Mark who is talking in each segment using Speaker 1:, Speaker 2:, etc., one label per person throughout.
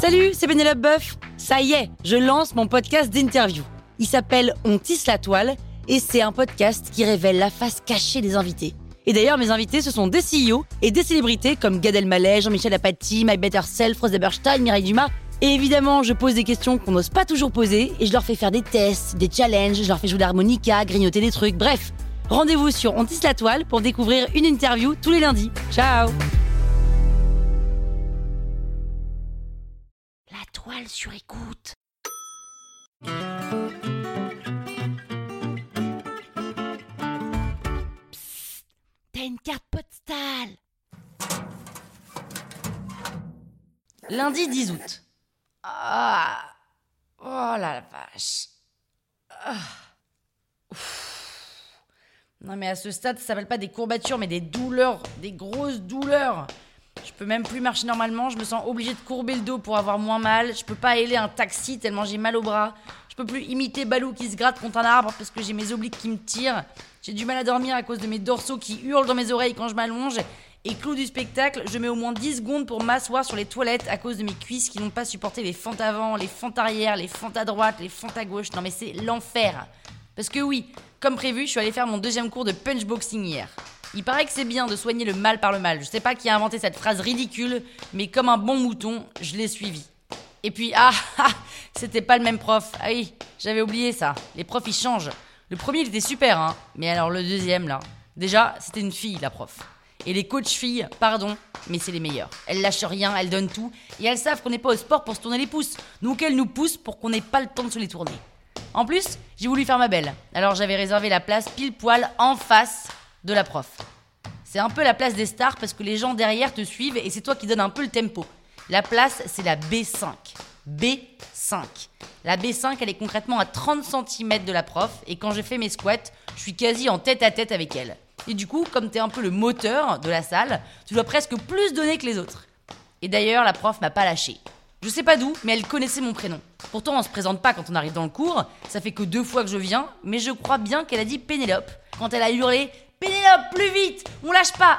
Speaker 1: Salut, c'est Pénélope Boeuf. Ça y est, je lance mon podcast d'interview. Il s'appelle On tisse la toile et c'est un podcast qui révèle la face cachée des invités. Et d'ailleurs, mes invités, ce sont des CEO et des célébrités comme Gad Elmaleh, Jean-Michel Apathy, My Better Self, Rose Eberstein, Mireille Dumas. Et évidemment, je pose des questions qu'on n'ose pas toujours poser et je leur fais faire des tests, des challenges, je leur fais jouer de l'harmonica, grignoter des trucs, bref. Rendez-vous sur On tisse la toile pour découvrir une interview tous les lundis. Ciao! La toile sur écoute. Psst, t'as une carte postale. Lundi 10 août. Ah, oh la vache. Ah. Non mais à ce stade, ça s'appelle pas des courbatures, mais des douleurs, des grosses douleurs. Je peux même plus marcher normalement, je me sens obligée de courber le dos pour avoir moins mal. Je peux pas héler un taxi tellement j'ai mal au bras. Je peux plus imiter Balou qui se gratte contre un arbre parce que j'ai mes obliques qui me tirent. J'ai du mal à dormir à cause de mes dorsaux qui hurlent dans mes oreilles quand je m'allonge. Et clou du spectacle, je mets au moins 10 secondes pour m'asseoir sur les toilettes à cause de mes cuisses qui n'ont pas supporté les fentes avant, les fentes arrière, les fentes à droite, les fentes à gauche. Non mais c'est l'enfer. Parce que oui, comme prévu, je suis allée faire mon 2e cours de punchboxing hier. Il paraît que c'est bien de soigner le mal par le mal. Je sais pas qui a inventé cette phrase ridicule, mais comme un bon mouton, je l'ai suivi. Et puis, c'était pas le même prof. Ah oui, j'avais oublié ça. Les profs, ils changent. Le premier, il était super, hein. Mais alors le deuxième, là. Déjà, c'était une fille, la prof. Et les coachs filles, pardon, mais c'est les meilleurs. Elles lâchent rien, elles donnent tout. Et elles savent qu'on n'est pas au sport pour se tourner les pouces. Donc elles nous poussent pour qu'on n'ait pas le temps de se les tourner. En plus, j'ai voulu faire ma belle. Alors j'avais réservé la place pile poil en face de la prof. C'est un peu la place des stars parce que les gens derrière te suivent et c'est toi qui donnes un peu le tempo. La place, c'est la B5. B5. La B5, elle est concrètement à 30 cm de la prof et quand je fais mes squats, je suis quasi en tête à tête avec elle. Et du coup, comme t'es un peu le moteur de la salle, tu dois presque plus donner que les autres. Et d'ailleurs, la prof m'a pas lâché. Je sais pas d'où, mais elle connaissait mon prénom. Pourtant, on se présente pas quand on arrive dans le cours, ça fait que 2 fois que je viens, mais je crois bien qu'elle a dit Pénélope quand elle a hurlé « Pénélope, plus vite, on lâche pas,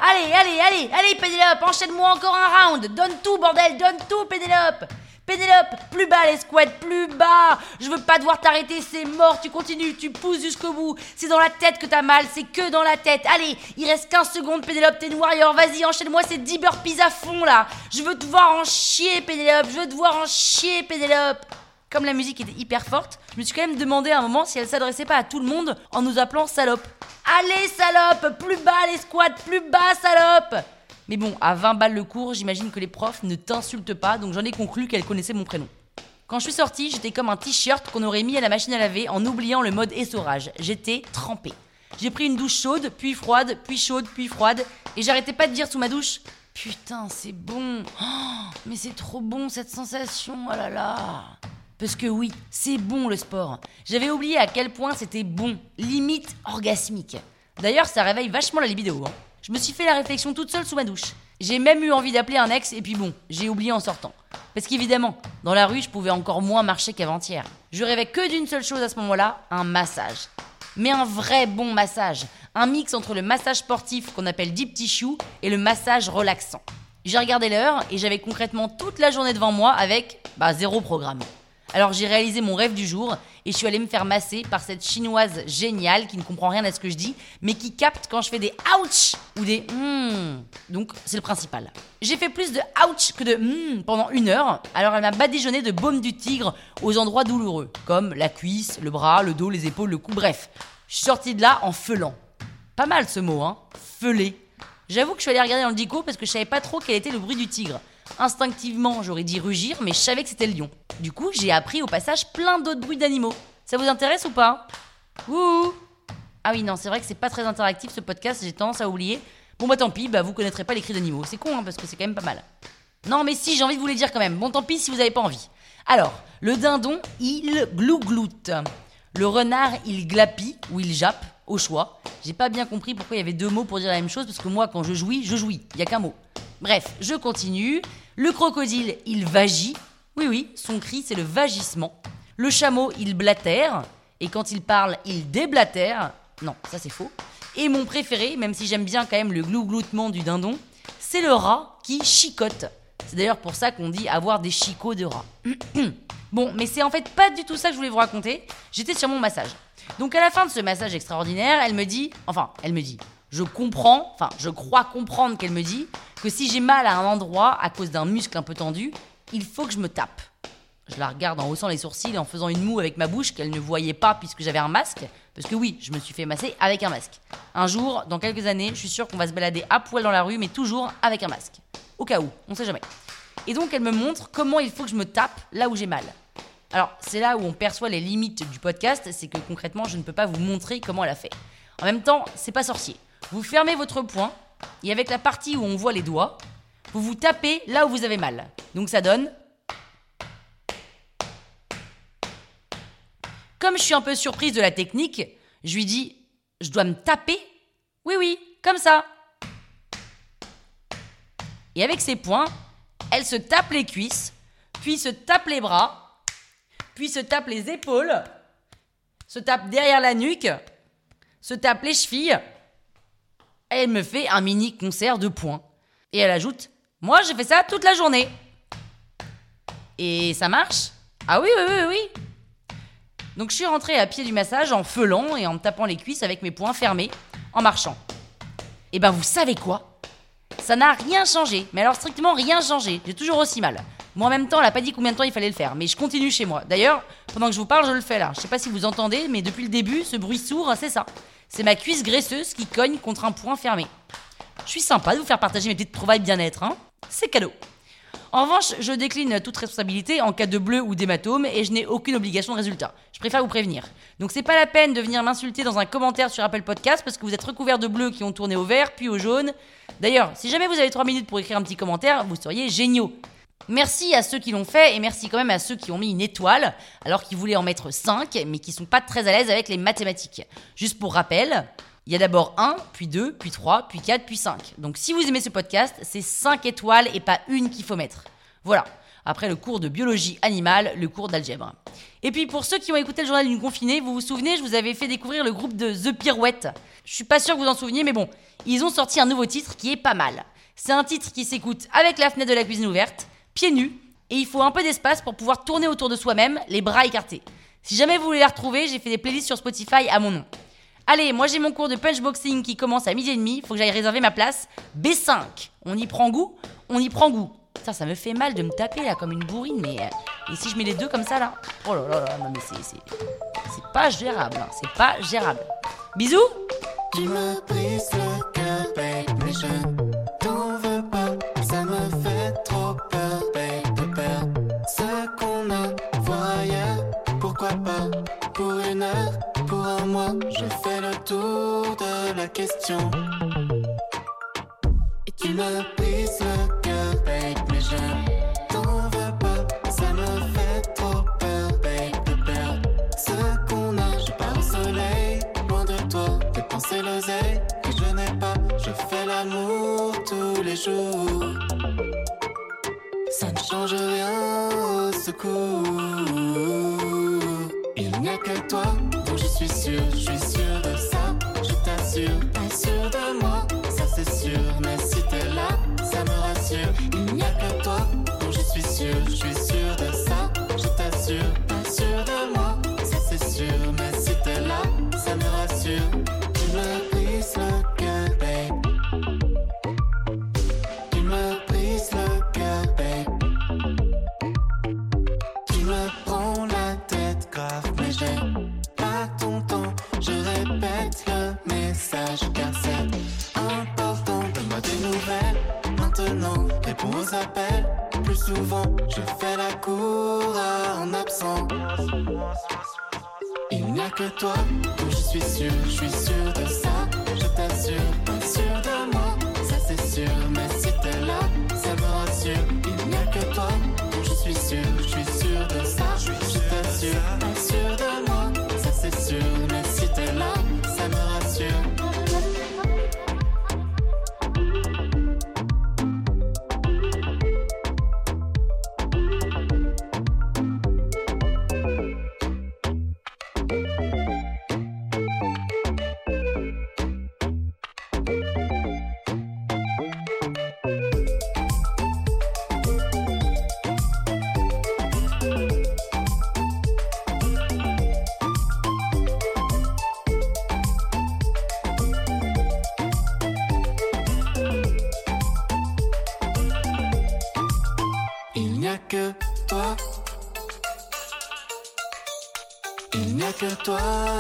Speaker 1: allez Pénélope, enchaîne-moi encore un round, donne tout bordel, donne tout Pénélope !» Pénélope, plus bas les squats, plus bas. Je veux pas devoir t'arrêter, c'est mort, tu continues, tu pousses jusqu'au bout. C'est dans la tête que t'as mal, c'est que dans la tête. Allez, il reste 15 secondes Pénélope, t'es une warrior, vas-y, enchaîne-moi ces 10 burpees à fond là. Je veux te voir en chier Pénélope, je veux te voir en chier Pénélope. Comme la musique était hyper forte, je me suis quand même demandé à un moment si elle s'adressait pas à tout le monde en nous appelant salope. Allez salope, plus bas les squats, plus bas salope. Mais bon, à 20 balles le cours, j'imagine que les profs ne t'insultent pas, donc j'en ai conclu qu'elle connaissait mon prénom. Quand je suis sortie, j'étais comme un t-shirt qu'on aurait mis à la machine à laver en oubliant le mode essorage. J'étais trempée. J'ai pris une douche chaude, puis froide, puis chaude, puis froide, et j'arrêtais pas de dire sous ma douche « Putain, c'est bon, mais c'est trop bon cette sensation, oh là là !» Parce que oui, c'est bon le sport. J'avais oublié à quel point c'était bon, limite orgasmique. D'ailleurs, ça réveille vachement la libido, hein. Je me suis fait la réflexion toute seule sous ma douche. J'ai même eu envie d'appeler un ex et puis bon, j'ai oublié en sortant. Parce qu'évidemment, dans la rue, je pouvais encore moins marcher qu'avant-hier. Je rêvais que d'une seule chose à ce moment-là, un massage. Mais un vrai bon massage. Un mix entre le massage sportif qu'on appelle deep tissue et le massage relaxant. J'ai regardé l'heure et j'avais concrètement toute la journée devant moi avec, 0 programme. Alors j'ai réalisé mon rêve du jour et je suis allée me faire masser par cette chinoise géniale qui ne comprend rien à ce que je dis, mais qui capte quand je fais des ouch ou des Donc c'est le principal. J'ai fait plus de ouch que de pendant 1 heure, alors elle m'a badigeonné de baume du tigre aux endroits douloureux, comme la cuisse, le bras, le dos, les épaules, le cou, bref. Je suis sortie de là en feulant. Pas mal ce mot, hein, feuler. J'avoue que je suis allée regarder dans le dico parce que je savais pas trop quel était le bruit du tigre. Instinctivement, j'aurais dit rugir, mais je savais que c'était le lion. Du coup, j'ai appris au passage plein d'autres bruits d'animaux. Ça vous intéresse ou pas ? Ouh ! Ah oui, non, c'est vrai que c'est pas très interactif ce podcast, j'ai tendance à oublier. Bon tant pis, vous connaîtrez pas les cris d'animaux. C'est con, hein, parce que c'est quand même pas mal. Non, mais si, j'ai envie de vous les dire quand même. Bon tant pis si vous avez pas envie. Alors, le dindon, il glougloute. Le renard, il glapit, ou il jappe, au choix. J'ai pas bien compris pourquoi il y avait 2 mots pour dire la même chose, parce que moi, quand je jouis, il y a qu'un mot. Bref, je continue. Le crocodile, il vagit. Oui, son cri, c'est le vagissement. Le chameau, il blatère. Et quand il parle, il déblatère. Non, ça c'est faux. Et mon préféré, même si j'aime bien quand même le glougloutement du dindon, c'est le rat qui chicote. C'est d'ailleurs pour ça qu'on dit avoir des chicots de rat. Bon, mais c'est en fait pas du tout ça que je voulais vous raconter. J'étais sur mon massage. Donc à la fin de ce massage extraordinaire, elle me dit, je crois comprendre qu'elle me dit que si j'ai mal à un endroit à cause d'un muscle un peu tendu, il faut que je me tape. Je la regarde en haussant les sourcils et en faisant une moue avec ma bouche qu'elle ne voyait pas puisque j'avais un masque. Parce que oui, je me suis fait masser avec un masque. Un jour, dans quelques années, je suis sûre qu'on va se balader à poil dans la rue, mais toujours avec un masque. Au cas où, on sait jamais. Et donc elle me montre comment il faut que je me tape là où j'ai mal. Alors, c'est là où on perçoit les limites du podcast, c'est que concrètement, je ne peux pas vous montrer comment elle a fait. En même temps, c'est pas sorcier. Vous fermez votre poing, et avec la partie où on voit les doigts, vous vous tapez là où vous avez mal. Donc ça donne... Comme je suis un peu surprise de la technique, je lui dis « Je dois me taper ?» Oui, comme ça. Et avec ses poings, elle se tape les cuisses, puis se tape les bras, puis se tape les épaules, se tape derrière la nuque, se tape les chevilles. Elle me fait un mini concert de poings. Et elle ajoute « Moi, je fais ça toute la journée. » Et ça marche ? Ah oui. Donc je suis rentrée à pied du massage en feulant et en me tapant les cuisses avec mes poings fermés, en marchant. Et ben vous savez quoi ? Ça n'a rien changé, mais alors strictement rien changé, j'ai toujours aussi mal. Moi en même temps, elle a pas dit combien de temps il fallait le faire, mais je continue chez moi. D'ailleurs, pendant que je vous parle, je le fais là. Je sais pas si vous entendez, mais depuis le début, ce bruit sourd, c'est ça. C'est ma cuisse graisseuse qui cogne contre un poing fermé. Je suis sympa de vous faire partager mes petites trouvailles bien-être, hein ? C'est cadeau. En revanche, je décline toute responsabilité en cas de bleu ou d'hématome et je n'ai aucune obligation de résultat. Je préfère vous prévenir. Donc c'est pas la peine de venir m'insulter dans un commentaire sur Apple Podcast parce que vous êtes recouverts de bleus qui ont tourné au vert puis au jaune. D'ailleurs, si jamais vous avez 3 minutes pour écrire un petit commentaire, vous seriez géniaux. Merci à ceux qui l'ont fait et merci quand même à ceux qui ont mis une étoile alors qu'ils voulaient en mettre 5 mais qui sont pas très à l'aise avec les mathématiques. Juste pour rappel... Il y a d'abord 1, puis 2, puis 3, puis 4, puis 5. Donc si vous aimez ce podcast, c'est 5 étoiles et pas une qu'il faut mettre. Voilà. Après le cours de biologie animale, le cours d'algèbre. Et puis pour ceux qui ont écouté le journal d'une confinée, vous vous souvenez, je vous avais fait découvrir le groupe de The Pirouettes. Je suis pas sûre que vous en souveniez, mais bon, ils ont sorti un nouveau titre qui est pas mal. C'est un titre qui s'écoute avec la fenêtre de la cuisine ouverte, pieds nus, et il faut un peu d'espace pour pouvoir tourner autour de soi-même, les bras écartés. Si jamais vous voulez la retrouver, j'ai fait des playlists sur Spotify à mon nom. Allez, moi j'ai mon cours de punchboxing qui commence à 12h30, faut que j'aille réserver ma place. B5, on y prend goût. Putain, ça me fait mal de me taper là comme une bourrine, mais... et si je mets les deux comme ça là ? Oh là, non mais c'est pas gérable, hein, c'est pas gérable. Bisous.
Speaker 2: Tu me brises le cœur, babe, mais je t'en veux pas. Ça me fait trop peur, babe, de perdre ce qu'on a, voir ailleurs. Pourquoi pas, pour une heure, pour un mois, je fais le tour de la question. Et tu me brises le cœur, babe, mais je t'en veux pas. Ça me fait trop peur, babe, de perdre ce qu'on a. Je pars au soleil, loin de toi, dépenser l'oseille que je n'ai pas. Je fais l'amour tous les jours. Ça ne change rien au secours. Il n'y a que toi, dont je suis sûr de ça, je t'assure, pas sûr de moi, ça c'est sûr, mais si t'es là, ça me rassure. Il n'y a que toi, dont je suis sûr de ça, je t'assure, pas sûr de moi, ça c'est sûr, mais si t'es là, ça me rassure. Tu me brises le cœur, babe. Tu me brises le cœur, babe. Tu me prends la tête grave, mais j'ai pas ton temps. Je répète le message car c'est important. Donne-moi des nouvelles maintenant. Réponds aux appels plus souvent. Je fais la cour en absent. Il n'y a que toi dont je suis sûr de ça. Je t'assure, pas sûr de moi, ça c'est sûr. Mais si t'es là, ça me rassure. Il n'y a que toi dont je suis sûr de ça. Je t'assure, pas sûr de moi, ça c'est sûr. Mais si t'es là, ça me rassure. que toi. Il n'y a que toi.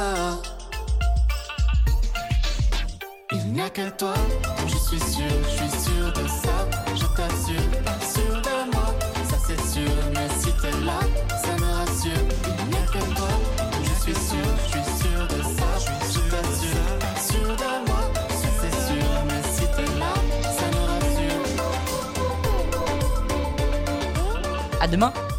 Speaker 2: Il n'y a que toi. Je suis sûr de ça. Je t'assure, sûr de moi. Ça c'est sûr, mais si t'es là, ça me rassure. Il n'y a que toi. Je suis sûr de ça. Je t'assure, sûr de moi. Ça c'est sûr, mais si t'es là, ça me rassure.
Speaker 1: À demain.